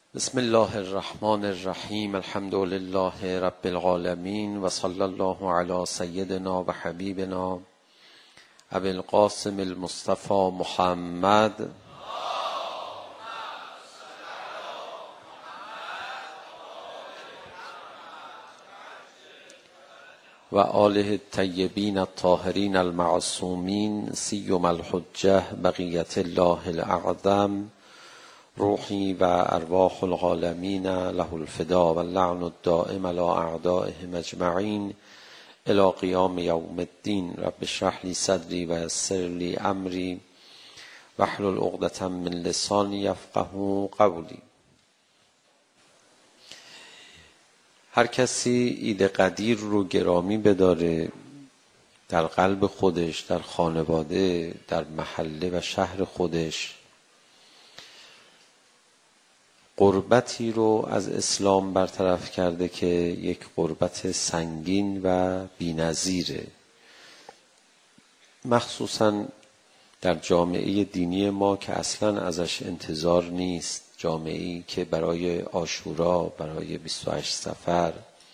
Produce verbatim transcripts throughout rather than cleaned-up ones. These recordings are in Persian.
بسم الله الرحمن الرحیم. الحمد لله رب العالمین و صلی الله علی سیدنا و حبیبنا ابی القاسم المصطفى محمد و آله الطیبین الطاهرین المعصومین سیما الحجة بقیة الله الاعظم روحی و ارواح العالمین له الفدا و اللعن الدائم علی اعدائهم اجمعین الی قیام یوم الدین. رب اشرح لی صدری و یسر لی امری واحلل عقدة من لسانی یفقهوا قولی. هر کسی عید قدیر رو گرامی بداره در قلب خودش، در خانواده، در محله و شهر خودش، قربتی رو از اسلام برطرف کرده که یک قربت سنگین و بی‌نظیره. مخصوصاً در جامعه دینی ما که اصلاً ازش انتظار نیست، جامعه‌ای که برای عاشورا، برای بیست و هشت صفر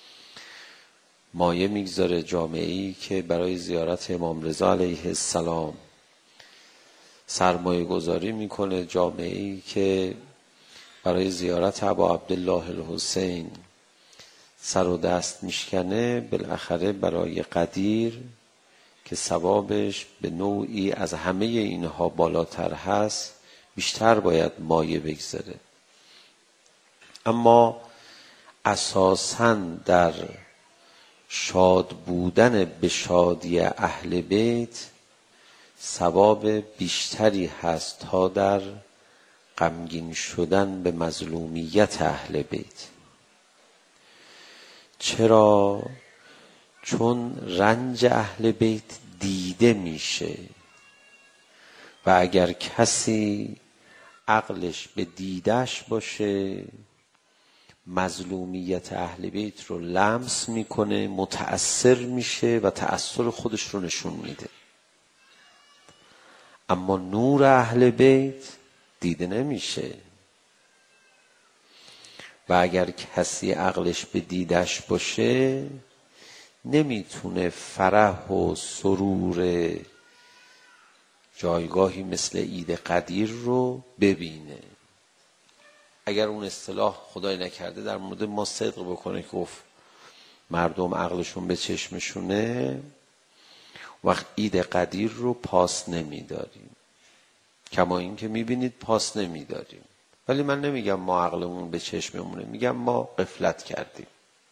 مایه میگذاره، جامعه‌ای که برای زیارت امام رضا علیه السلام سرمایه گذاری میکنه، جامعه‌ای که برای زیارت ابا عبدالله الحسین سر و دست میشکنه، بالاخره برای قدیر که ثوابش به نوعی از همه اینها بالاتر هست بیشتر باید مایه بگذاره. اما اساساً در شاد بودن به شادی اهل بیت ثواب بیشتری هست تا در غمگین شدن به مظلومیت اهل بیت. چرا؟ چون رنج اهل بیت دیده میشه و اگر کسی عقلش به دیدش باشه مظلومیت اهل بیت رو لمس میکنه، متأثر میشه و تأثیر خودش رو نشون میده. اما نور اهل بیت دیده نمیشه و اگر کسی عقلش به دیدش باشه نمیتونه فرح و سرور جایگاهی مثل عید قدیر رو ببینه. اگر اون اصطلاح خدای نکرده در مورد ما صدق بکنه که گفت مردم عقلشون به چشمشونه، وقت عید قدیر رو پاس نمیداریم، کما این که میبینید پاس نمیداریم. ولی من نمیگم ما عقلمون به چشممونه، میگم ما غفلت کردیم.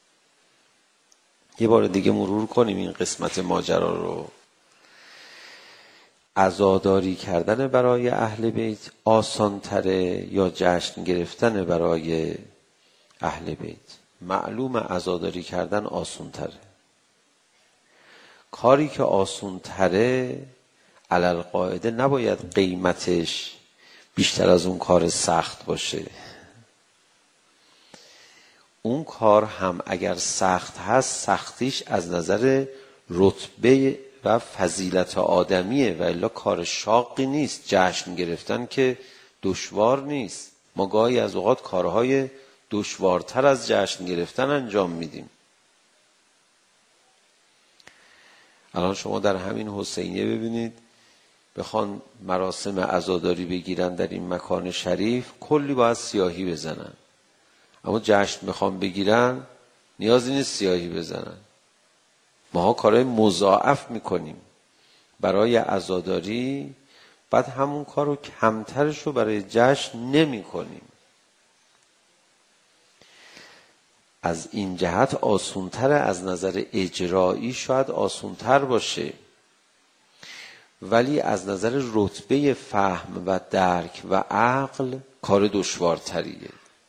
یه بار دیگه مرور کنیم این قسمت ماجرا رو. عزاداری کردن برای اهل بیت آسان تره یا جشن گرفتن برای اهل بیت؟ معلوم عزاداری کردن آسان تره. کاری که آسان تره علل قاعده نباید قیمتش بیشتر از اون کار سخت باشه. اون کار هم اگر سخت هست سختیش از نظر رتبه و فضیلت آدمیه و الا کار شاقی نیست. جشن گرفتن که دشوار نیست. ما گاهی از اوقات کارهای دشوارتر از جشن گرفتن انجام میدیم. الان شما در همین حسینیه ببینید بخوان مراسم عزاداری بگیرن در این مکان شریف کلی باید سیاهی بزنن، اما جشن میخوان بگیرن نیازی نیست سیاهی بزنن. ماها کارهای مضاعف میکنیم برای عزاداری، بعد همون کارو کمترش رو برای جشن نمی کنیم. از این جهت آسونتر، از نظر اجرایی شاید آسونتر باشه، ولی از نظر رتبه فهم و درک و عقل کار دشوارتریه.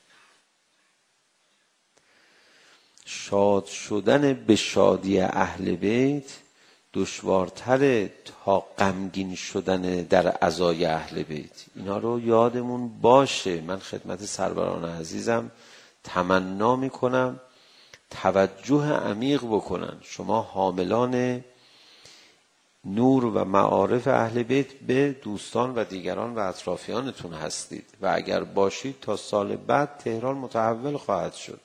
شاد شدن به شادی اهل بیت دشوارتره تا غمگین شدن در عزای اهل بیت. اینا رو یادمون باشه. من خدمت سروران عزیزم تمنا میکنم توجه عمیق بکنن. شما حاملان نور و معارف اهل بیت به دوستان و دیگران و اطرافیانتون هستید و اگر باشید تا سال بعد تهران متحول خواهد شد.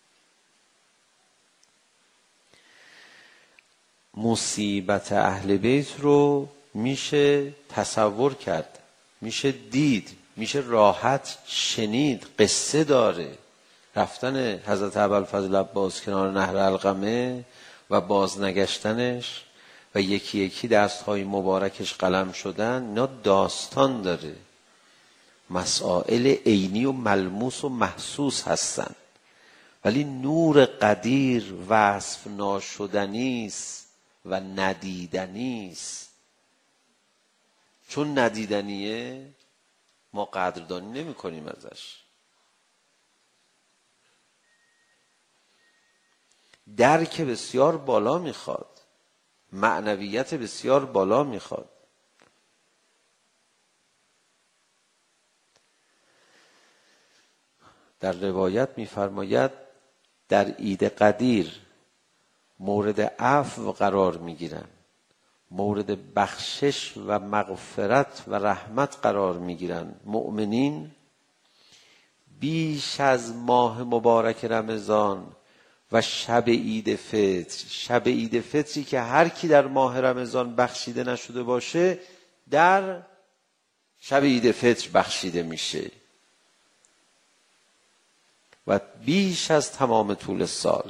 مصیبت اهل بیت رو میشه تصور کرد، میشه دید، میشه راحت شنید. قصه داره رفتن حضرت ابوالفضل عباس کنار نهر علقمه و بازنگشتنش و یکی یکی دستهای مبارکش قلم شدن. اینا داستان داره، مسائل عینی و ملموس و محسوس هستن، ولی نور قدیر وصف ناشدنیست و ندیدنیست. چون ندیدنیه ما قدردانی نمی کنیم ازش. درک بسیار بالا میخواد، معنویت بسیار بالا میخواد. در روایت میفرماید در عید قدیر مورد عفو قرار میگیرن، مورد بخشش و مغفرت و رحمت قرار میگیرن مؤمنین بیش از ماه مبارک رمضان و شب عید فطر. شب عید فطری که هر کی در ماه رمضان بخشیده نشده باشه در شب عید فطر بخشیده میشه و بیش از تمام طول سال.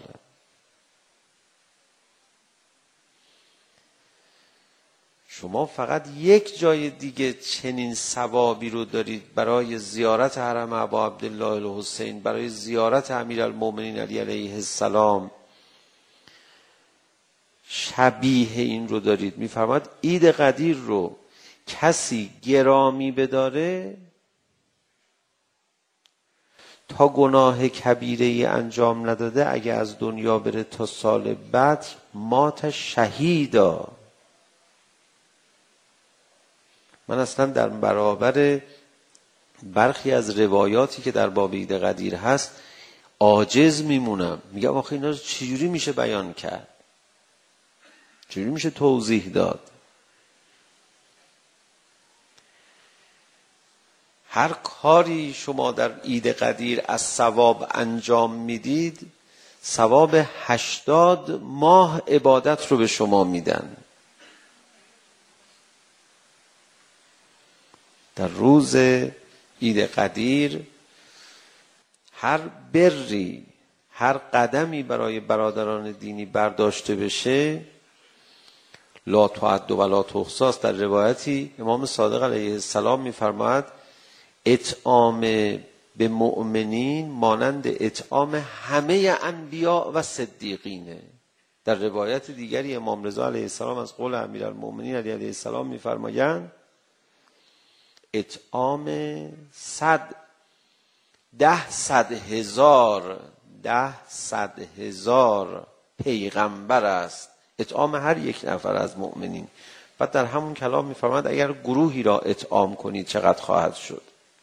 شما فقط یک جای دیگه چنین ثوابی رو دارید برای زیارت حرم ابا عبدالله الحسین، برای زیارت امیرالمومنین علی علیه السلام، شبیه این رو دارید. میفرماید عید قدیر رو کسی گرامی بداره تا گناه کبیره انجام نداده، اگه از دنیا بره تا سال بعد مات شهیدا. من اصلا در برابر برخی از روایاتی که در باب عید قدیر هست عاجز میمونم. میگم آخه اینا چجوری میشه بیان کرد، چجوری میشه توضیح داد؟ هر کاری شما در عید قدیر از ثواب انجام میدید، ثواب هشتاد ماه عبادت رو به شما میدن. در روز عید قدیر هر بری، هر قدمی برای برادران دینی برداشته بشه لا تعد و لا تحصی. در روایتی امام صادق علیه السلام میفرماید اطعام به مؤمنین مانند اطعام همه انبیاء و صدیقینه. در روایت دیگری امام رضا علیه السلام از قول امیرالمومنین علی علیه السلام میفرمایند اطعام صد ده صد هزار ده صد هزار پیغمبر است، اطعام هر یک نفر از مؤمنین. بعد در همون کلام میفرماید اگر گروهی را اطعام کنید چقدر خواهد شد.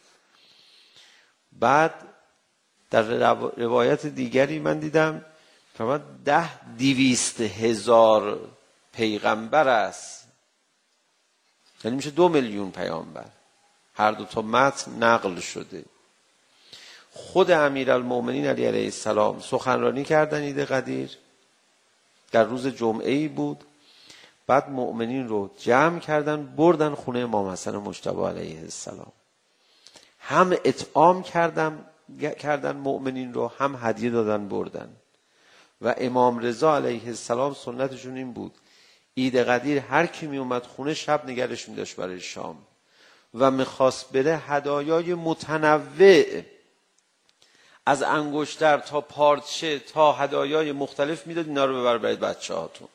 بعد در روایت دیگری من دیدم فرماید ده دیویست هزار پیغمبر است، یعنی میشه دو میلیون پیامبر. هر دو تا متن نقل شده. خود امیرالمومنین علی علیه السلام سخنرانی کردن عید قدیر، در روز جمعه‌ای بود. بعد مؤمنین رو جمع کردن بردن خونه امام حسن مجتبی علیه السلام، هم اطعام کردن کردن مؤمنین رو، هم هدیه دادن بردن. و امام رضا علیه السلام سنتشون این بود عید قدیر هر کی می اومد خونه شب نگرش می داشت برای شام و میخواست بره هدایای متنوع از انگشتر تا پارچه تا هدایای مختلف میداد، اینا رو ببر برای بچه هاتون.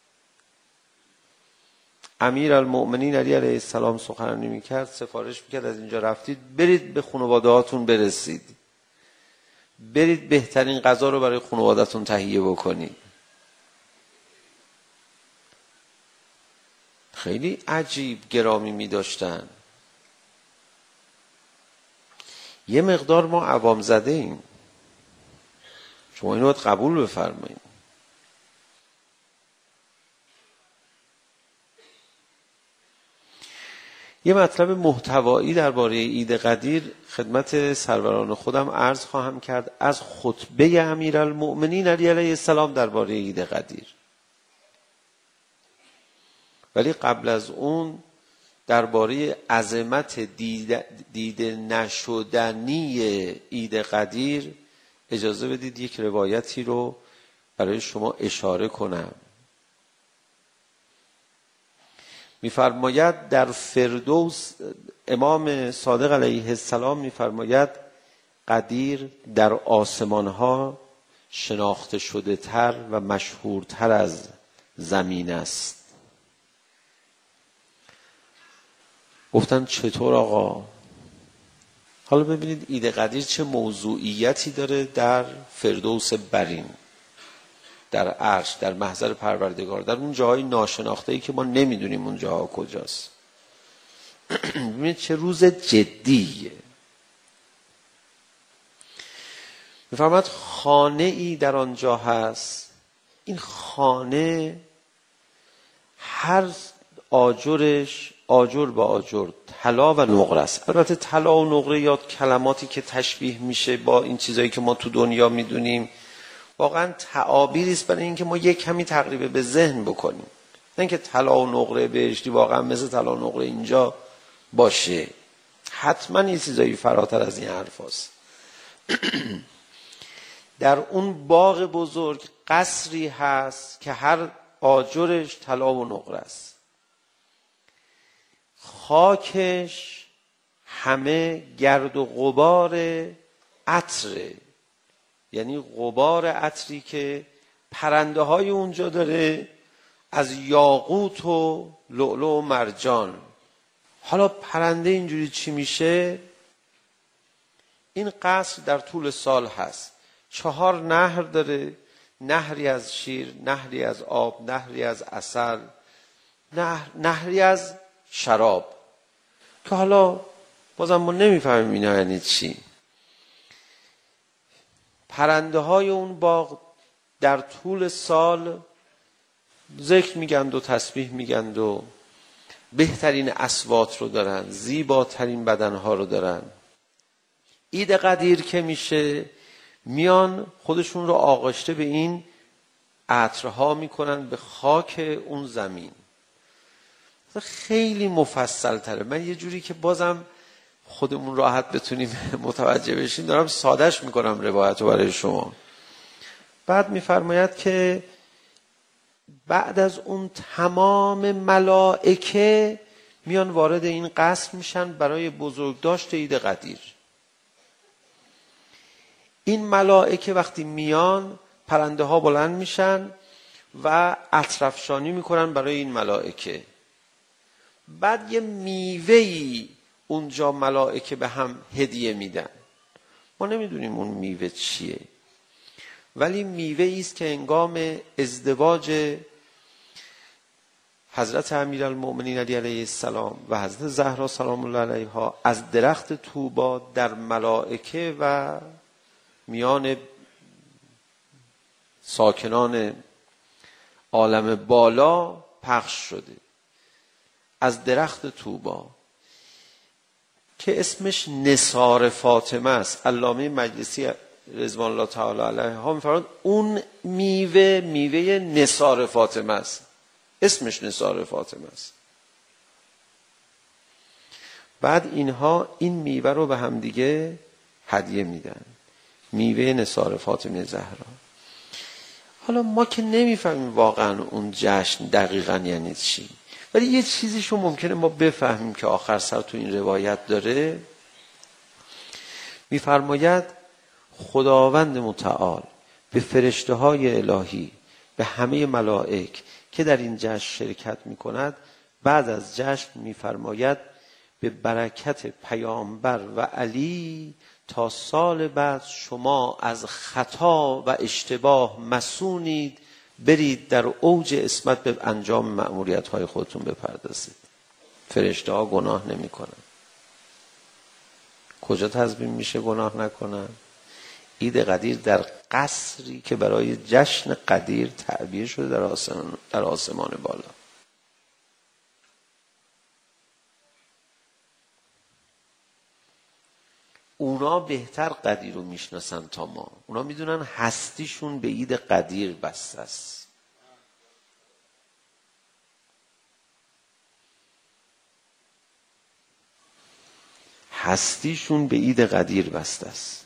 امیرالمؤمنین علی علیه السلام سخنرانی میکرد، سفارش میکرد از اینجا رفتید برید به خانواده هاتون برسید، برید بهترین غذا رو برای خانواده‌تون تهیه بکنید. خیلی عجیب گرامی میداشتن. یه مقدار ما عوام زده ایم، شما اینو باید قبول بفرمایید. یه مطلب محتوایی درباره عید قدیر خدمت سروران خودم عرض خواهم کرد از خطبه امیرالمؤمنین علی علیه السلام درباره عید قدیر. ولی قبل از اون درباره عظمت دیده, دیده نشدنی عید قدیر اجازه بدید یک روایتی رو برای شما اشاره کنم. می‌فرماید در فردوس امام صادق علیه السلام می‌فرماید قدیر در آسمان‌ها شناخته شده تر و مشهورتر از زمین است. گفتن چطور آقا؟ حالا ببینید عید قدیر چه موضوعیتی داره در فردوس برین، در عرش، در محضر پروردگار، در اون جاهای ناشناخته‌ای که ما نمیدونیم اون جاها کجاست. ببینید چه روز جدیه. می‌فرماید خانه ای در آنجا هست، این خانه هر آجرش آجر با آجر طلا و نقره است. البته طلا و نقره یا کلماتی که تشبیه میشه با این چیزایی که ما تو دنیا میدونیم واقعا تعابیری است برای اینکه ما یک کمی تقریب به ذهن بکنیم، نه اینکه طلا و نقره بهشتی واقعا مثل طلا و نقره اینجا باشه. حتما یه چیزایی فراتر از این حرف هست. در اون باغ بزرگ قصری هست که هر آجرش طلا و نقره است. خاکش همه گرد و غبار عطره، یعنی غبار عطری که پرنده های اونجا داره از یاقوت و لؤلؤ و مرجان. حالا پرنده اینجوری چی میشه؟ این قصر در طول سال هست، چهار نهر داره، نهری از شیر، نهری از آب، نهری از عسل، نهر، نهری از شراب، که حالا بازم ما نمیفهمیم اینا یعنی چی. پرنده های اون باغ در طول سال ذکر میگند و تسبیح میگند و بهترین اصوات رو دارن، زیباترین بدنها رو دارن. عید قدیر که میشه میان خودشون رو آغشته به این عطرها میکنن، به خاک اون زمین. خیلی مفصل تره. من یه جوری که بازم خودمون راحت بتونیم متوجه بشیم دارم سادهش میکنم روایت رو برای شما. بعد میفرماید که بعد از اون تمام ملائکه میان وارد این قصر میشن برای بزرگداشت عید قدیر. این ملائکه وقتی میان پرنده ها بلند میشن و عطرافشانی میکنن برای این ملائکه. بعد یه میوهی اونجا ملائکه به هم هدیه میدن. ما نمیدونیم اون میوه چیه، ولی میوه‌ای است که هنگام ازدواج حضرت امیرالمؤمنین علی علیه السلام و حضرت زهرا سلام الله علیها از درخت طوبا در ملائکه و میان ساکنان عالم بالا پخش شده. از درخت طوبا که اسمش نثار فاطمه است. علامه مجلسی رضوان الله تعالی علیها می‌فرماید اون میوه میوه نثار فاطمه است، اسمش نثار فاطمه است. بعد اینها این میوه رو به هم دیگه هدیه میدن، میوه نثار فاطمه زهرا. حالا ما که نمیفهمیم واقعا اون جشن دقیقاً یعنی چی، ولی یه چیزیشو ممکنه ما بفهمیم که آخر سر تو این روایت داره. میفرماید خداوند متعال به فرشته های الهی، به همه ملائک که در این جشن شرکت میکند، بعد از جشن میفرماید به برکت پیامبر و علی تا سال بعد شما از خطا و اشتباه مسونید، برید در اوج عصمت به انجام مأموریت های خودتون بپردازید. فرشته ها گناه نمی کنن. کجا تضمین میشه گناه نکنن؟ عید قدیر در قصری که برای جشن قدیر تعبیر شده در آسمان, در آسمان بالا. اونا بهتر قدیر رو میشناسن تا ما. اونا میدونن هستیشون به اید قدیر بسته است. هستیشون به اید قدیر بسته است.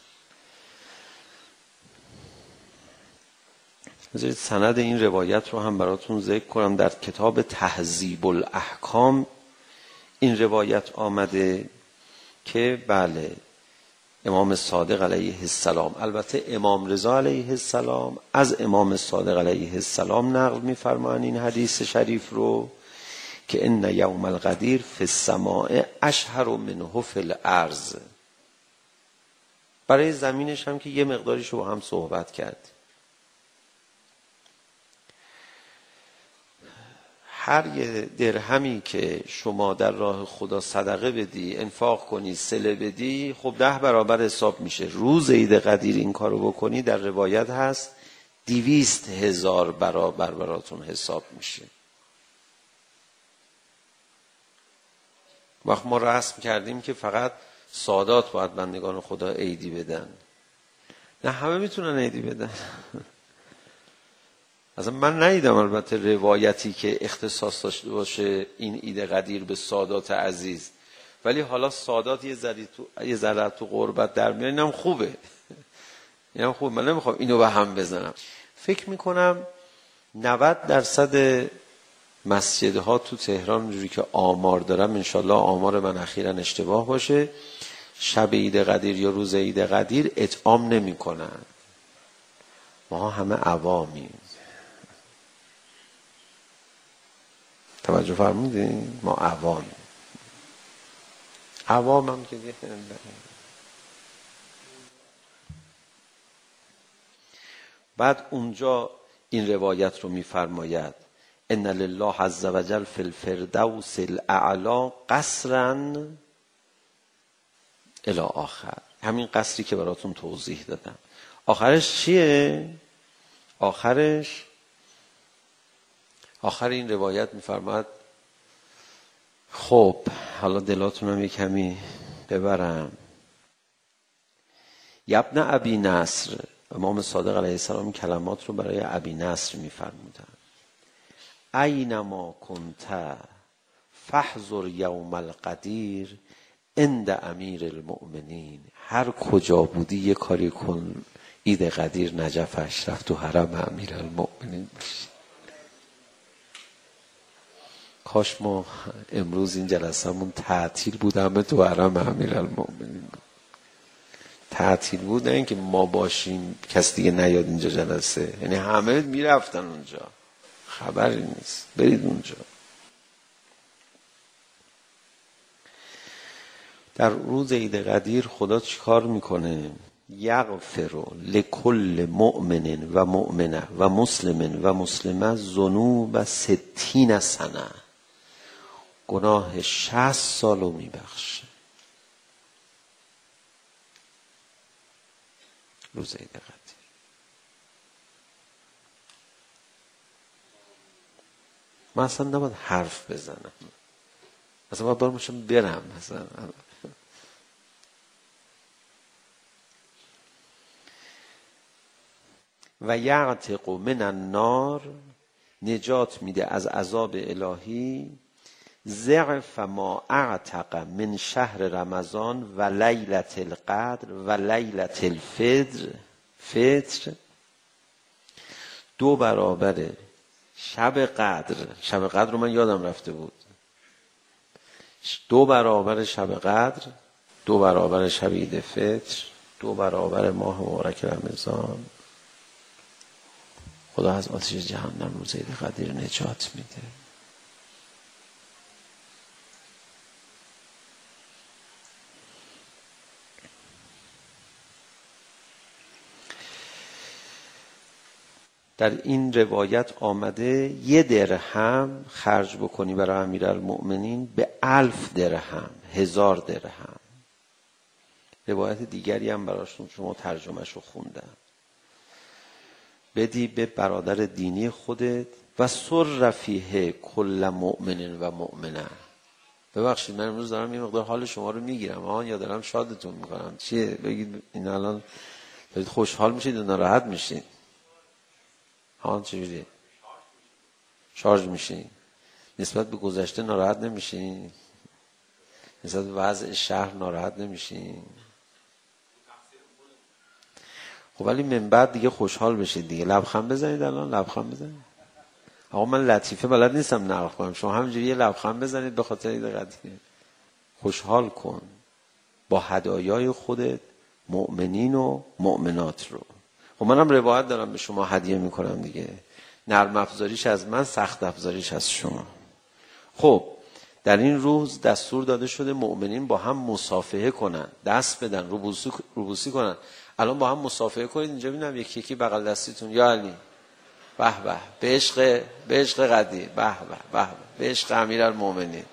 بذارید سند این روایت رو هم براتون ذکر کنم. در کتاب تهذیب الاحکام این روایت آمده که بله امام صادق علیه السلام، البته امام رضا علیه السلام از امام صادق علیه السلام نقل می‌فرمایند این حدیث شریف رو که ان یوم القدیر فی السماء اشهر منه فی الارض. برای زمینش هم که یه مقداریش رو با هم صحبت کرد. هر یه درهمی که شما در راه خدا صدقه بدی، انفاق کنی، صله بدی، خب ده برابر حساب میشه. روز عید قدیر این کارو بکنی در روایت هست دویست هزار برابر براتون حساب میشه. وقت ما رسم کردیم که فقط سادات باید بندگان خدا عیدی بدن. نه همه میتونن عیدی بدن. اصلا من ندیدم البته روایتی که اختصاص داشته باشه این عید قدیر به سادات عزیز، ولی حالا سادات یه ذره تو یه ذره تو قربت در میاد، اینم خوبه. اینم خوبه. من نمیخوام اینو به هم بزنم. فکر میکنم نود درصد مسجدها تو تهران جوری که آمار دارم، انشالله آمار من اخیراً اشتباه باشه، شب عید قدیر یا روز عید قدیر اطعام نمی کنن. ما همه عوامیم. توجه فرمودین؟ ما عوامیم. عوام هم که دیگه بعد اونجا این روایت رو میفرماید ان لله عز وجل فی الفردوس الاعلی قصرا الی آخر. همین قصری که براتون توضیح دادم آخرش چیه؟ آخرش آخر این روایت میفرماید خب حالا دلاتونم یک کمی ببرم. ابن ابی نصر، امام صادق علیه السلام کلمات رو برای ابی نصر میفرمودن: اینما کنت فاحذر یوم القدیر عند امیر المؤمنین. هر کجا بودی یه کاری کن عید قدیر نجف اشرف تو حرم امیر المؤمنین باشی. کاش ما امروز این جلسمون تعطیل بود، همه تو حرم امیر المؤمنین تعطیل بودن که ما باشیم، کس دیگه نیاد اینجا جلسه، یعنی همه میرفتن اونجا، خبری نیست، برید اونجا. در روز عید قدیر خدا چیکار میکنه؟ یغفر لکل مؤمن و مؤمنه و مسلم و مسلمه ذنوب ستین سنه. گناه شصت سالو میبخشه. روز عید قدیر من اصلا نباید حرف بزنم، اصلا باید بارمشم برم مثلا. و یعتق من النار، نجات میده از عذاب الهی، ضعف ما اعتق من شهر رمضان و لیلة القدر و لیلة الفطر. فطر دو برابر شب قدر. شب قدر رو من یادم رفته بود. دو برابر شب قدر، دو برابر شب عید فطر، دو برابر ماه مبارک رمضان. خدا از آتش جهنم روز عید قدیر نجات میده. در این روایت آمده یه درهم خرج بکنی برای امیرالمؤمنین به الف درهم، هزار درهم. روایت دیگری هم براشون شما ترجمهش رو خوندم. بدی به برادر دینی خودت و سر فیه کل مؤمن و مؤمنه. ببخشید من امروز دارم یه مقدار حال شما رو میگیرم آن یا دارم شادتون میکنم. چیه بگید این الان دارید خوشحال میشید و ناراحت میشید؟ آن چجوریه؟ شارژ میشین؟ نسبت به گذشته ناراحت نمیشین؟ نسبت به وضع شهر ناراحت نمیشین؟ خب ولی من بعد دیگه خوشحال بشید دیگه. لبخند بزنید الان، لبخند بزنید. آقا من لطیفه بلد نیستم نقل کنم، شما همینجوری یه لبخند بزنید به خاطر این قضیه. خوشحال کن با هدایای خودت مؤمنین و مؤمنات رو. خب منم روایت دارم به شما هدیه میکنم دیگه. نرم افزاریش از من، سخت افزاریش از شما. خب در این روز دستور داده شده مؤمنین با هم مصافحه کنن، دست بدن، روبوسی روبوسی کنن. الان با هم مصافحه کنید. اینجا ببینم یکی یکی بغل دستیتون. یا علی به به به عشق به عشق قدیر، به به به به عشق امیرالمومنین.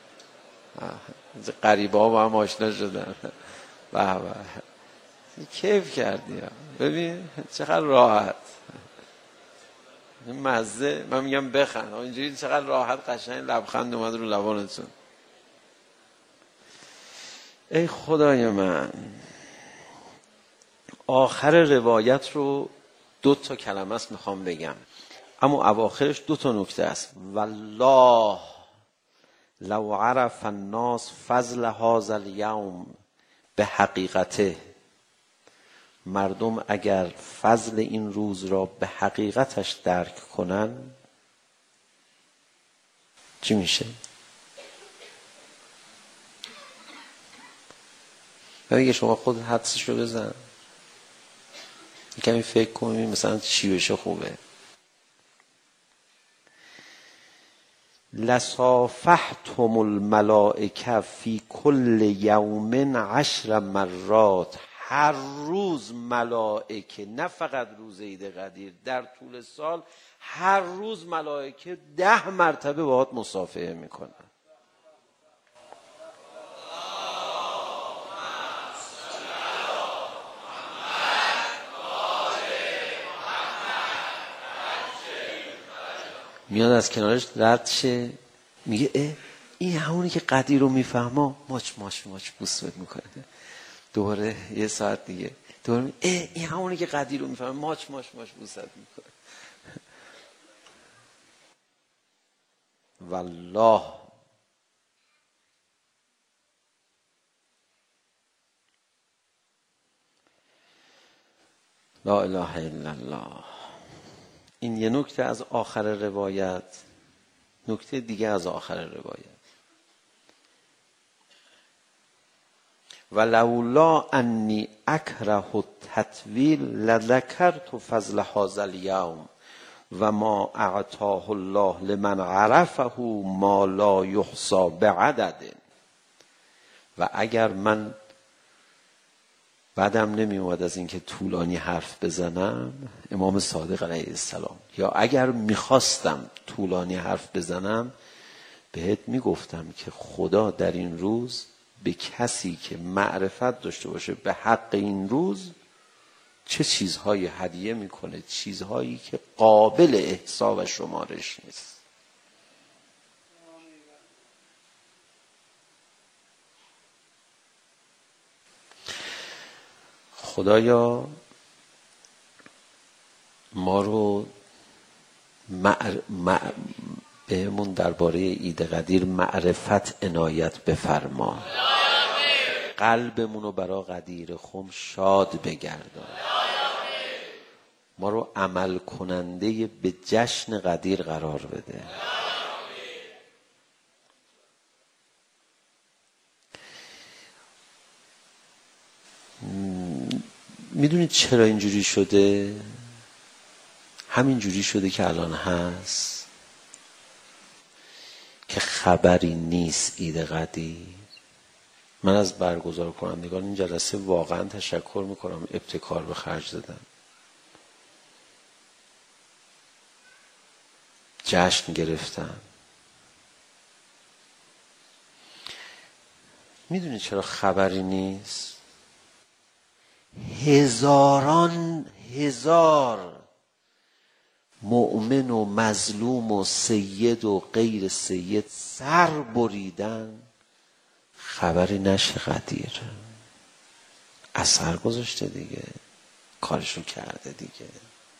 غریبا با هم آشنا شدن. به به کیف کردی. ببین چقدر راحت این مزه. من میگم بخند اینجوری چقدر راحت قشنگ لبخند اومد رو لبانتون. ای خدای من. آخر روایت رو دو تا کلمه است میخوام بگم، اما اواخرش دو تا نکته است. والله لو عرف الناس فضل هذا اليوم به حقیقته، مردم اگر فضل این روز را به حقیقتش درک کنن چی میشه؟ اگه شما خود حدسش رو بزن، کمی فکر کنید مثلا چی بشه خوبه. لصافحتم الملائکه فی کل یوم عشر مرات. هر روز ملائکه، نه فقط روز عید قدیر، در طول سال هر روز ملائکه ده مرتبه باهات مصافحه میکنن. میاد از کنارش رد شه میگه اه این همونی که قدیر رو میفهمه، ماچ ماچ ماچ بوست میکنه. دوباره یه ساعت دیگه دوباره اه این همونی که قدیر رو میفهمه، ماچ ماچ ماچ بوست میکنه. والله لا اله الا الله. این یه نکته از آخر روایت. نکته دیگه از آخر روایت. ولولا انی اکره التطویل لذکرت فضل هذا اليوم و ما اعطاه الله لمن عرفه ما لا یحصى بعدد. و اگر من بعدم نمی اومد از اینکه طولانی حرف بزنم، امام صادق علیه السلام، یا اگر میخواستم طولانی حرف بزنم بهت میگفتم که خدا در این روز به کسی که معرفت داشته باشه به حق این روز چه چیزهایی هدیه میکنه، چیزهایی که قابل احصا و شمارش نیست. خدایا ما رو معر... مع... بهمون درباره عید قدیر معرفت عنایت بفرما. قلبمون رو برای قدیر خم شاد بگردان. ما رو عمل کننده به جشن قدیر قرار بده. میدونید چرا اینجوری شده؟ همین جوری شده که الان هست که خبری نیست عید قدیر. من از برگزار کنندگان این جلسه واقعا تشکر میکنم، ابتکار به خرج دادن، جشن گرفتن. میدونید چرا خبری نیست؟ هزاران هزار مؤمن و مظلوم و سید و غیر سید سر بریدن خبری نشه قدیر. اثر گذاشته دیگه، کارشو کرده دیگه.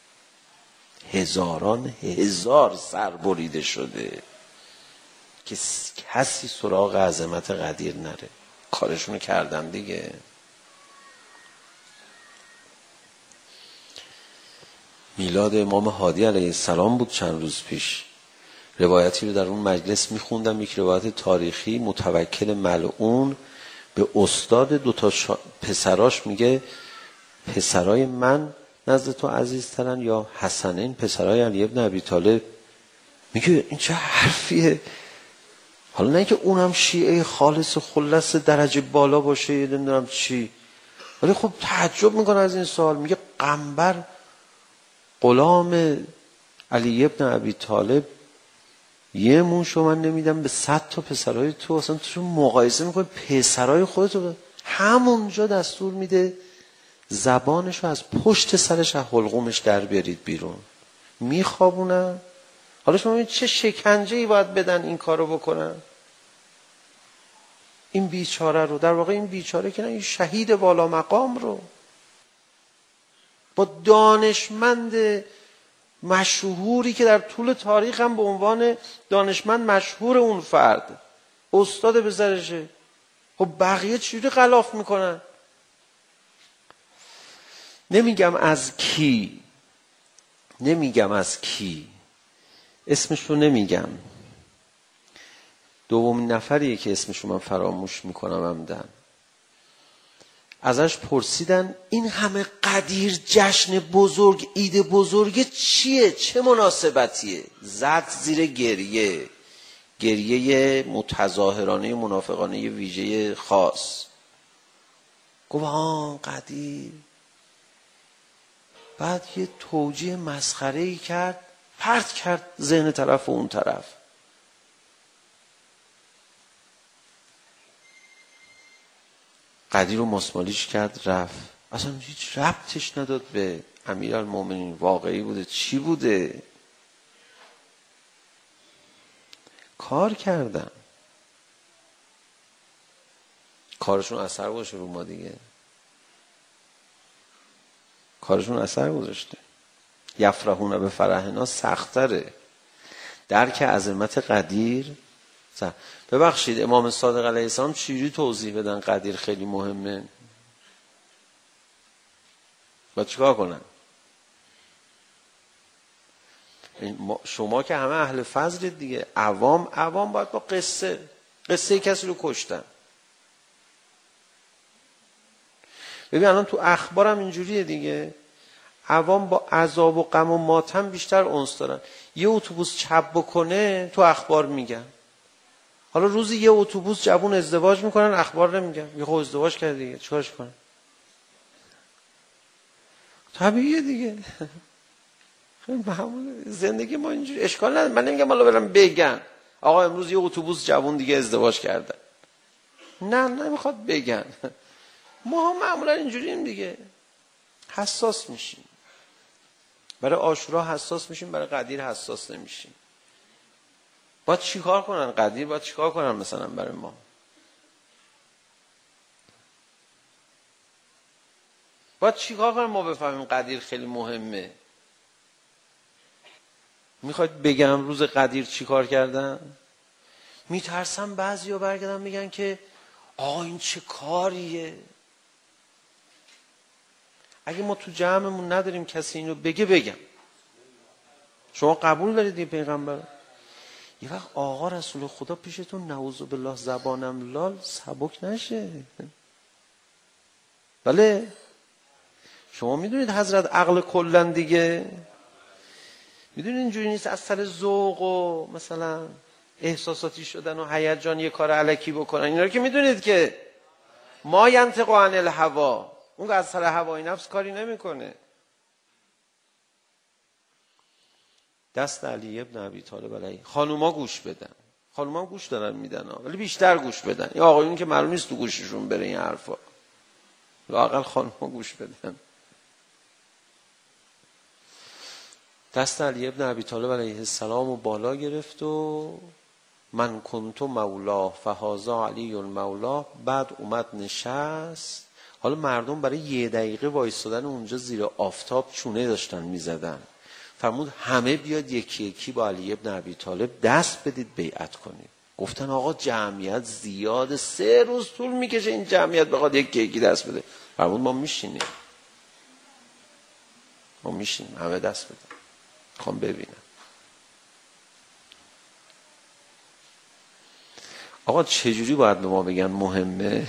هزاران هزار سر بریده شده که کسی سراغ عظمت قدیر نره. کارشونو کردن دیگه. میلاد امام هادی علیه السلام بود چند روز پیش. روایتی رو در اون مجلس میخوندم، یک روایت تاریخی. متوکل ملعون به استاد دوتا شا... پسراش میگه پسرای من نزد تو عزیزترن یا حسنین پسرای علی ابن ابی طالب؟ میگه این چه حرفیه؟ حالا نه که اونم شیعه خالص و خلص درجه بالا باشه نمیدونم چی، ولی خب تعجب میکنه از این سوال. میگه قنبر غلام علی ابن ابی طالب یه موشو من نمیدم به صد تا پسرای تو، اصلا تو مقایسه میکنه پسرای خودتو. همونجا دستور میده زبانشو از پشت سرش از حلقومش در بیارید بیرون. میخوابونن. حالا شما چه شکنجه‌ای باید بدن این کارو بکنن؟ این بیچاره رو، در واقع این بیچاره که نه، این شهید بالا مقام رو با دانشمند مشهوری که در طول تاریخ هم به عنوان دانشمند مشهور اون فرد استاد پسرشه، خب بقیه چجوری غلاف میکنن؟ نمیگم از کی، نمیگم از کی، اسمش رو نمیگم. دومین نفریه که اسمش رو من فراموش میکنم عمدن. ازش پرسیدن این همه قدیر جشن بزرگ، عید بزرگ چیه؟ چه مناسبتیه؟ زد زیر گریه، گریه متظاهرانه منافقانه ویژه خاص. گفت آه قدیر. بعد یه توجیه مسخره‌ای کرد، پرت کرد ذهن طرف و اون طرف. قدیر رو مسمالیش کرد رفت. اصلا هیچ ربطش نداد به امیرالمومنین. واقعی بوده چی بوده؟ کار کردن، کارشون اثر گذاشته رو ما دیگه. کارشون اثر گذاشته. یفرحون به فرحنا سختره. درک عظمت قدیر سخت. ببخشید امام صادق علیه السلام چجوری توضیح بدن قدیر خیلی مهمه؟ باید چیکار کنن؟ شما که همه اهل فضل دیگه، عوام عوام باید با قصه قصه کسی رو کشتن. ببین الان تو اخبارم اینجوریه دیگه، عوام با عذاب و غم و ماتم بیشتر انس دارن. یه اتوبوس چپ بکنه تو اخبار میگن. حالا روزی یه اتوبوس جوون ازدواج میکنن اخبار نمیگن. یه خب ازدواج کرد دیگه، چیکارش کنن؟ طبیعیه دیگه. خیلی معموله زندگی ما اینجوری. اشکال نداره. من نمیگم حالا برم بگن آقا امروز یه اتوبوس جوون دیگه ازدواج کردن. نه نمیخواد بگن. ما هم معمولا اینجوریم دیگه. حساس میشیم. برای عاشورا حساس میشیم، برای قدیر حساس نمیشیم. باید چیکار کنن قدیر؟ باید چیکار کنن مثلا برای ما؟ باید چیکار کنن ما بفهمیم قدیر خیلی مهمه؟ میخواید بگم روز قدیر چیکار کردن؟ میترسم بعضیا برگردن میگن که آقا این چه کاریه؟ اگه ما تو جمعمون نداریم کسی اینو بگه بگم. شما قبول دارید این پیغمبر؟ یه وقت آقا رسول خدا پیشتون نعوذ بالله زبانم لال سبک نشه. بله شما میدونید حضرت عقل کلن دیگه. میدونید اینجوری نیست از سر ذوق و مثلا احساساتی شدن و هیجان یه کار الکی بکنن. اینا رو که میدونید که ما ینطق عن الهوی، اون که از سر هوای نفس کاری نمیکنه. دست علی ابن ابی طالب علیه. خانوما گوش بدن. خانوما گوش دارن میدن ولی بیشتر گوش بدن. یا آقایون که معلوم نیست تو گوششون بره این حرفا. لااقل خانوما گوش بدن. دست علی ابن ابی طالب علیه السلام رو بالا گرفت و من کنت مولا فهذا علی المولا. بعد اومد نشست. حالا مردم برای یه دقیقه وایستادن اونجا زیر آفتاب چونه داشتن میزدن. فرمود همه بیاد یکی یکی با علی ابن ابی طالب دست بدید بیعت کنید. گفتن آقا جمعیت زیاد، سه روز طول میکشه این جمعیت بخواد یکی یکی دست بده. فرمود ما میشینیم، ما میشینیم، همه دست بدن، خوام ببینم. آقا چجوری باید به ما بگن مهمه؟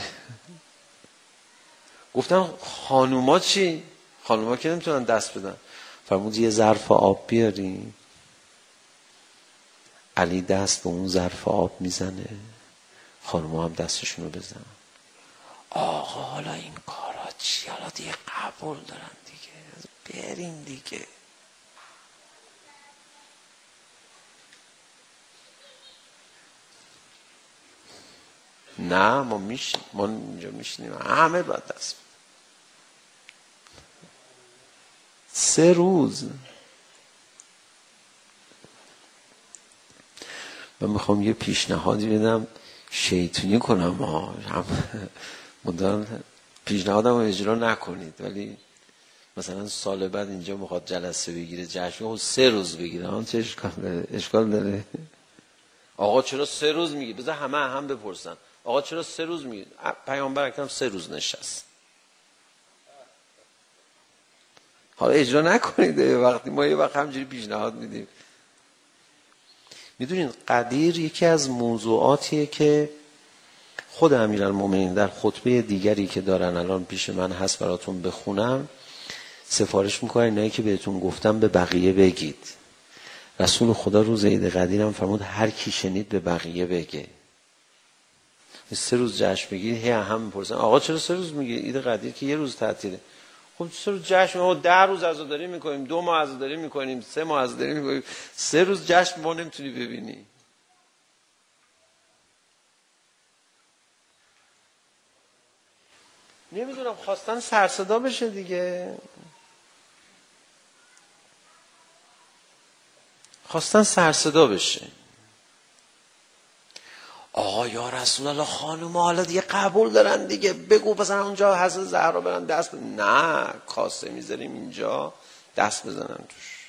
گفتن خانوما چی؟ خانوما که نمیتونن دست بدن. فرمود یه ظرف آب بیاریم. علی دست به اون ظرف آب میزنه، خانوما هم دستشونو بزنن. آقا حالا این کارا چی؟ حالا دیگه قبول دارن دیگه، بریم دیگه. نه ما میشیم، ما اینجا میشینیم، همه باید دست بدن. سه روز من میخوام یه پیشنهادی بدم، شیطونی کنم ها، مدام پیشنهادم رو اجرا نکنید، ولی مثلا سال بعد اینجا میخواد جلسه بگیره، جشن سه روز بگیره، آن چه اشکال داره؟ اشکال داره؟ آقا چرا سه روز میگی؟ بذار همه هم بپرسن آقا چرا سه روز میگی؟ پیامبر اکرم سه روز نشست. حالا اجرا نکنید وقتی ما یه وقت همجوری پیشنهاد میدیم. میدونین قدیر یکی از موضوعاتیه که خود امیرالمومنین در خطبه دیگری که دارن الان پیش من هست براتون بخونم، سفارش میکنن اینایی که بهتون گفتم به بقیه بگید. رسول خدا روز عید قدیر هم فرمود هر کی شنید به بقیه بگه. سه روز جشن بگید، هی هم میپرسن آقا چرا سه روز میگی؟ عید قدیر که یه روز تعطیله. خب سه روز جشن، ما ده روز عزاداری میکنیم، دو ماه عزاداری میکنیم، سه ماه عزاداری میکنیم، سه روز جشن ما نمیتونی ببینی. نمیدونم، خواستن سرصدا بشه دیگه، خواستن سرصدا بشه. آقا یا رسول الله خانم حالا دیگه قبول دارن دیگه، بگو مثلا اونجا حضرت زهرا برن دست بزنن. نه کاسه میذاریم اینجا دست بزنن توش.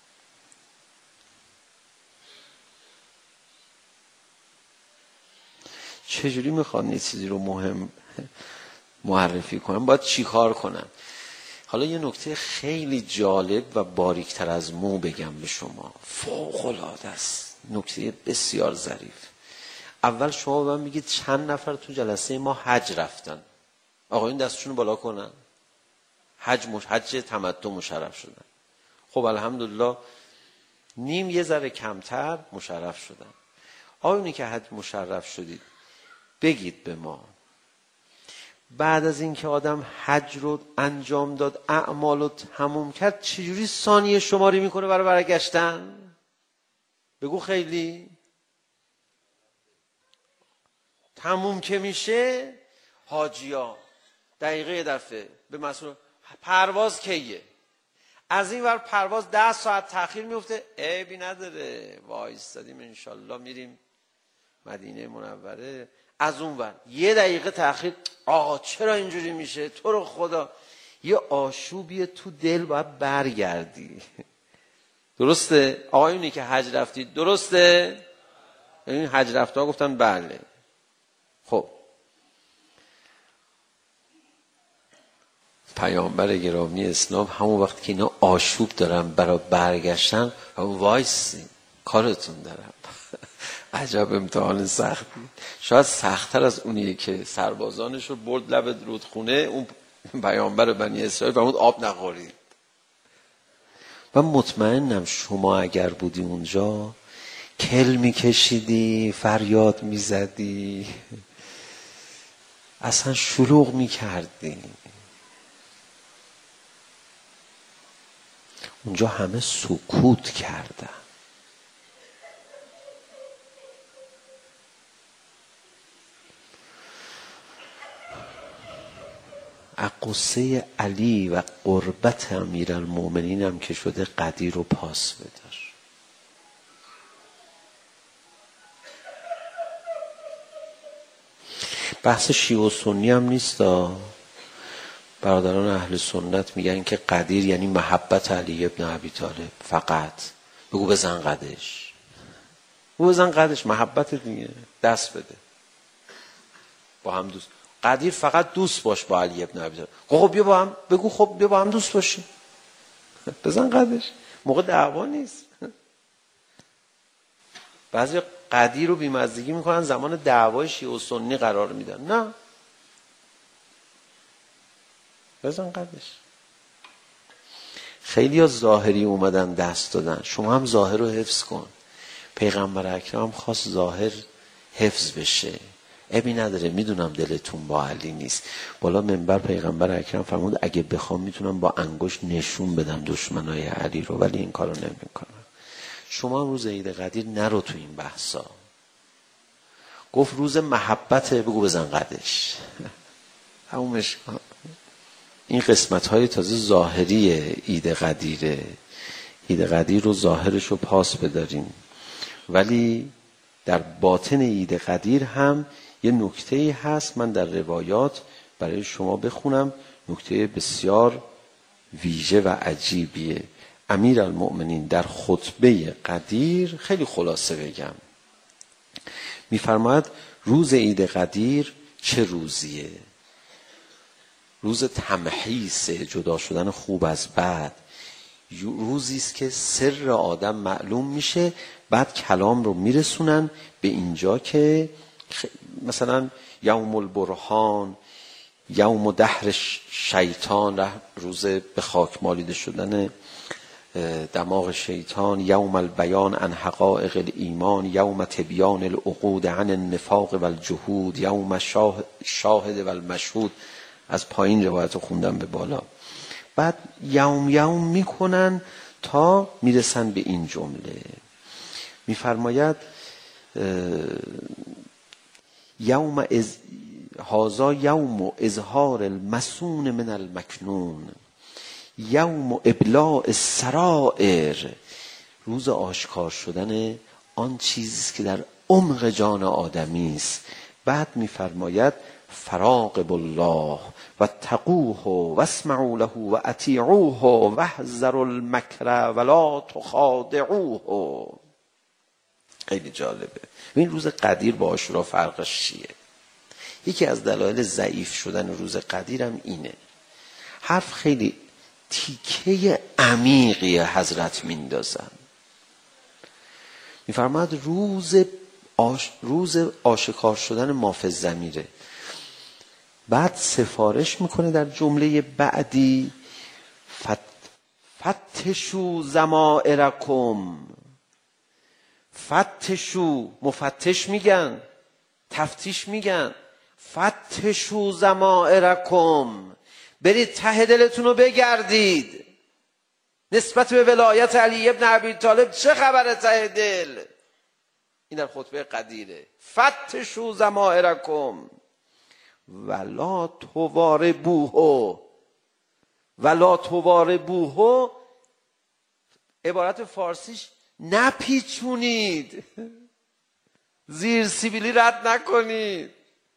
چجوری میخوان یه چیزی رو مهم معرفی کنن؟ باید چی کار کنن؟ حالا یه نکته خیلی جالب و باریکتر از مو بگم به شما، فوق العاده است، نکته بسیار ظریف. اول شما به من میگید چند نفر تو جلسه ما حج رفتن؟ آقایون دستشون بالا کنن. حج مش... حج تمتع مشرف شدن. خب الحمدلله نیم یه ذره کمتر مشرف شدن. آقایونی که حج مشرف شدید بگید به ما، بعد از اینکه آدم حج رو انجام داد، اعمال رو تموم کرد، چجوری ثانیه شماری میکنه برای برگشتن؟ بگو خیلی تموم که میشه، حاجیا دقیقه دفعه به مسئول پرواز کیه؟ از این ور پرواز ده ساعت تأخیر میفته، عیبی نداره، وایستادیم انشالله میریم مدینه منوره. از اون ور یه دقیقه تأخیر، آقا چرا اینجوری میشه؟ تو رو خدا یه آشوبیه تو دل، باید برگردی. درسته؟ آقایونی که حج رفتید درسته؟ این حج رفته ها گفتن بله. خب پیامبر گرامی اسلام همون وقت که اینا آشوب دارن برای برگشتن، وایسی کارتون دارم. عجب امتحان سختی، شاید سخت‌تر از اونیه که سربازانش رو برد لب رودخونه، اون پیامبر بنی اسرائیل فرمود آب نخورید. من مطمئنم شما اگر بودی اونجا کل میکشیدی، فریاد میزدی، اصلا شلوغ میکردی. اونجا همه سکوت کردن. قصه علی و قربت امیرالمومنین هم که شده قدیر و پاس بدار. بحث شیعه و سنی هم نیست. برادران اهل سنت میگن که قدیر یعنی محبت علی ابن ابی طالب فقط. بگو بزن قدش، بگو بزن قدش، محبت دیگه، دست بده با هم دوست. قدیر فقط دوست باش با علی ابن ابی طالب. خب بیا با هم، بگو خب بیا با هم دوست باشیم، بزن قدش، موقع دعوا نیست. بعضی قدیر رو بی‌مزگی میکنن، زمان دعوای شیعه و سنی قرار میدن. نه، بزن قدش. خیلی ها ظاهری اومدن دست دادن، شما هم ظاهر رو حفظ کن. پیغمبر اکرم هم خواست ظاهر حفظ بشه. ابی نداره، میدونم دلتون با علی نیست. بالا منبر پیغمبر اکرم فرمود اگه بخوام میتونم با انگشت نشون بدم دشمنای علی رو، ولی این کارو نمیکنم. شما روز عید قدیر نرو تو این بحثا. گفت روز محبته، بگو بزن قدش. همونش. این قسمت های تازه ظاهری عید قدیره. عید قدیر رو ظاهرش رو پاس بداریم، ولی در باطن عید قدیر هم یه نکته‌ای هست. من در روایات برای شما بخونم، نکته بسیار ویژه و عجیبیه. امیرالمؤمنین در خطبه قدیر، خیلی خلاصه بگم، میفرماید روز عید قدیر چه روزیه؟ روز تمحیص، جدا شدن خوب از بد. روزی است که سر آدم معلوم میشه. بعد کلام رو میرسونن به اینجا که مثلا یوم البرهان، یوم دهر شیطان، روز به خاک مالیده شدن دماغ شیطان، یوم البیان عن حقائق الایمان، یوم تبیان العقود عن النفاق والجهود، یوم شاهد والمشهود. از پایین روایت رو خوندم به بالا. بعد یوم یوم میکنن تا میرسن به این جمله. میفرماید یوم از هازا یوم اظهار المسون من المکنون، یوم ابلاء السرائر، روز آشکار شدن آن چیزی که در عمق جان آدمی است. بعد میفرماید فراقب الله و تقوه و اسمعوا له و اطیعوه و احذروا المکر ولا تخادعوه. خیلی جالبه. این روز قدیر با عاشورا فرقش چیه؟ یکی از دلایل ضعیف شدن روز قدیر هم اینه. حرف خیلی تیکه عمیقی حضرت میندازن. میفرماید روز آش... روز آشکار شدن ما فی الضمیره. بعد سفارش میکنه در جمله بعدی فت... فتشو ضمائرکم. فتشو، مفتش میگن، تفتیش میگن. فتشو ضمائرکم، برید ته دلتون رو بگردید نسبت به ولایت علی ابن ابی طالب. چه خبره ته دل؟ این در خطبه قدیره. فتشو ضمائرکم ولا تواربوه. ولا تواربوه عبارت فارسیش نپیچونید، زیر سیبیلی رد نکنید.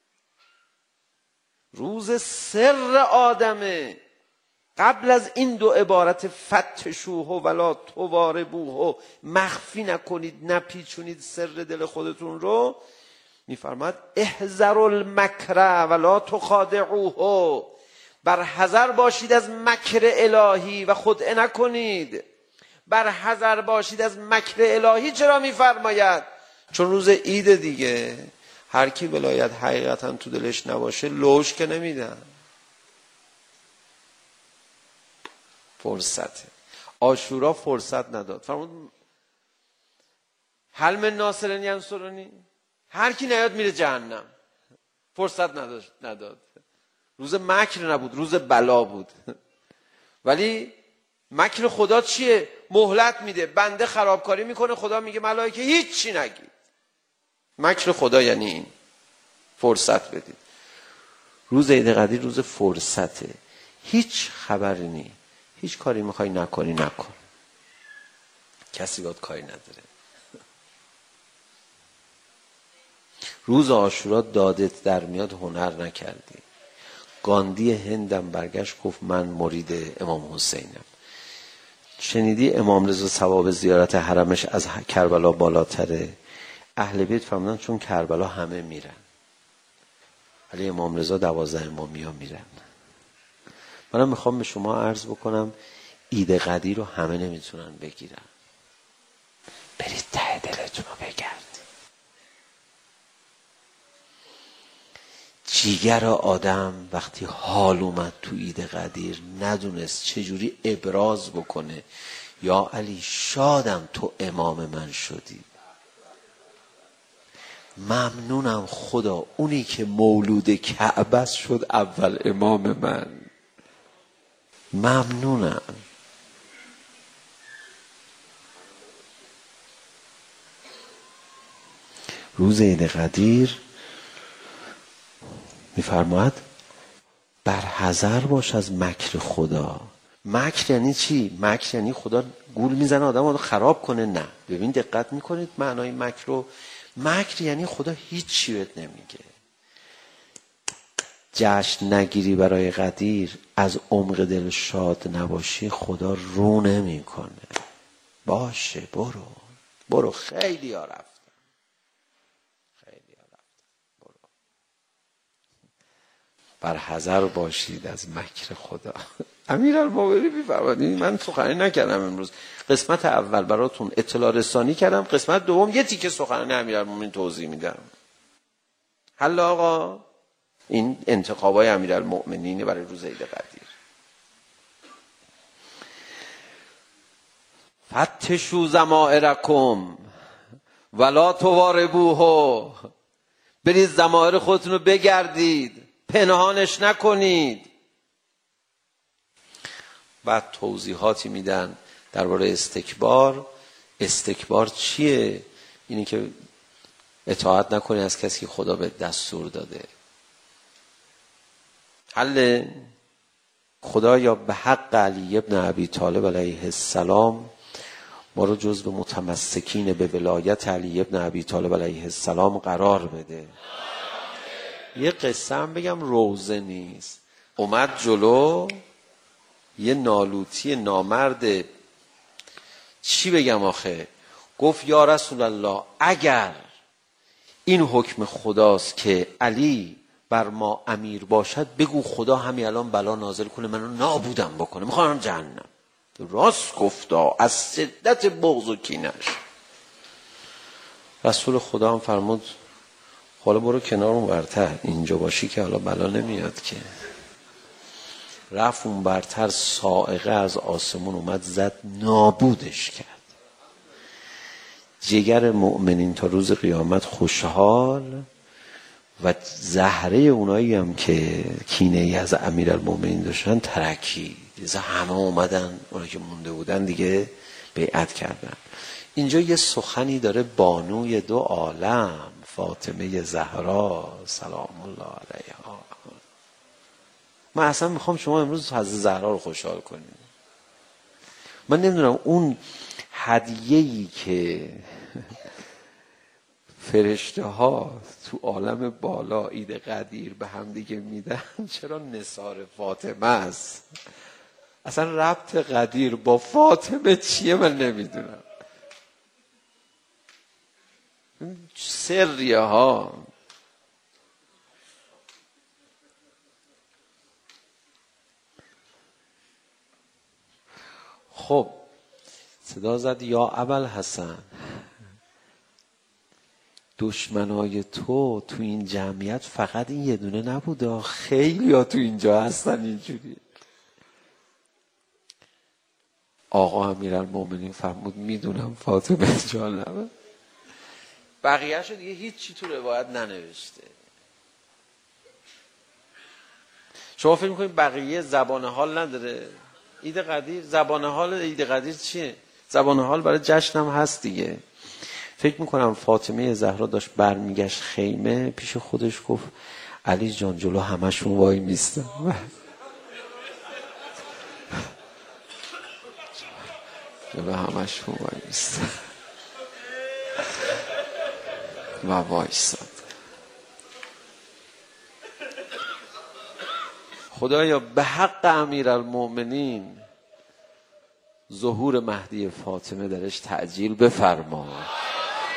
روز سر آدمه. قبل از این دو عبارت فتشوه و ولا تواربوه، مخفی نکنید، نپیچونید سر دل خودتون رو. میفرماد احذروا المکر ولا تخادعوه، بر حذر باشید از مکر الهی و خدعه نکنید. بر حذر باشید از مکر الهی. چرا میفرماید؟ چون روز عید دیگه. هر کی ولایت حقیقتا تو دلش نباشه لوش که نمیدن. فرصته. عاشورا فرصت نداد. فرمود هل من ناصر ینصرنی، هر کی نیاد میره جهنم. فرصت نداد. نداد. روز مکر نبود، روز بلا بود. ولی مکر خدا چیه؟ مهلت میده، بنده خرابکاری میکنه، خدا میگه ملائکه هیچ چی نگید. مکر خدا یعنی این، فرصت بدید. روز عید قدیر روز فرصته. هیچ خبری نی، هیچ کاری میخوای نکنی نکن، کسی باید کاری نداره. روز عاشورا دادت در میاد هنر نکردی. گاندی هندم برگشت گفت من مرید امام حسینم. شنیدی امام رضا ثواب زیارت حرمش از کربلا بالاتره؟ اهل بیت فرمودن چون کربلا همه میرن ولی امام رضا دوازده امامی ها میرن. منم میخوام به شما عرض بکنم عید قدیر رو همه نمیتونن بگیرن. برید ته دلتون رو بگردید. جیگر آدم وقتی حال اومد تو عید قدیر ندونست چجوری ابراز بکنه یا علی شادم تو امام من شدی، ممنونم خدا اونی که مولود کعبه شد اول امام من، ممنونم. روز عید قدیر میفرماید بر حذر باش از مکر خدا. مکر یعنی چی؟ مکر یعنی خدا گول میزنه آدم رو خراب کنه. نه، ببین دقت میکنید معنای مکر رو. مکر یعنی خدا هیچ چی بهت نمیگه. جشن نگیری برای قدیر، از عمق دل شاد نباشی، خدا رو نمیکنه. باشه برو برو، خیلی ها رفتن خیلی ها رفتن، برو. بر حذر باشید از مکر خدا. امیرالمومنین میفرمایند من سخنرانی نکردم امروز، قسمت اول براتون اطلاع رسانی کردم، قسمت دوم یه تیکه سخنرانی امیرالمومنین توضیح میدم. حل آقا. این انتخابای امیرالمومنین برای روز عید قدیر. فتشوا ضمائرکم ولا تواربوه. برید ضمائر خودتون رو بگردید، پنهانش نکنید. بعد توضیحاتی میدن درباره استکبار. استکبار چیه؟ اینی که اطاعت نکنی از کسی که خدا به دستور داده. حل خدا یا به حق علی ابن ابی طالب علیه السلام ما رو جزو متمسکین به ولایت علی ابن ابی طالب علیه السلام قرار بده. یه قصه هم بگم، روزه نیست. اومد جلو یه نالوتی نامرد، چی بگم آخه، گفت یا رسول الله اگر این حکم خداست که علی بر ما امیر باشد، بگو خدا همین الان بلا نازل کنه منو نابودم بکنه، میخوام جهنم. راست گفتا از شدت بغض و کینش. رسول خدا هم فرمود حالا برو کنار اون برتر، اینجا باشی که حالا بلا نمیاد که. رفت اون برتر، صاعقه از آسمون اومد زد نابودش کرد. جگر مؤمنین تا روز قیامت خوشحال و زهره اونایی هم که کینه ای از امیرالمومنین داشتن ترکی. دیگه همه اومدن، اونایی که مونده بودن دیگه بیعت کردن. اینجا یه سخنی داره بانوی دو عالم فاطمه زهرا سلام الله علیها. من اصلا میخوام شما امروز حضرت زهرا رو خوشحال کنید. من نمیدونم اون هدیه‌ای که فرشته ها تو عالم بالا عید قدیر به هم دیگه میدن چرا نثار فاطمه است؟ اصلا ربط قدیر با فاطمه چیه من نمیدونم. سریه ها. خب صدا زد یا ابوالحسن، دشمنای تو تو این جمعیت فقط این یه دونه نبوده، خیلی ها تو اینجا هستن اینجوری. آقا امیرالمومنین فرمود میدونم فاطمه جانم. بقیه شو دیگه هیچ چی تو روایت ننوشته. شما فکر میکنید بقیه زبان حال نداره؟ عید قدیر زبان حال عید قدیر چیه؟ زبان حال برای جشنم هست دیگه. فکر میکنم فاطمه زهرا داشت برمیگشت خیمه، پیش خودش گفت علی جان جلو همشون وای میستم، جلو همشون وای میستم و وایستاد. خدایا به حق امیرالمؤمنین ظهور مهدی فاطمه درش تعجیل بفرما.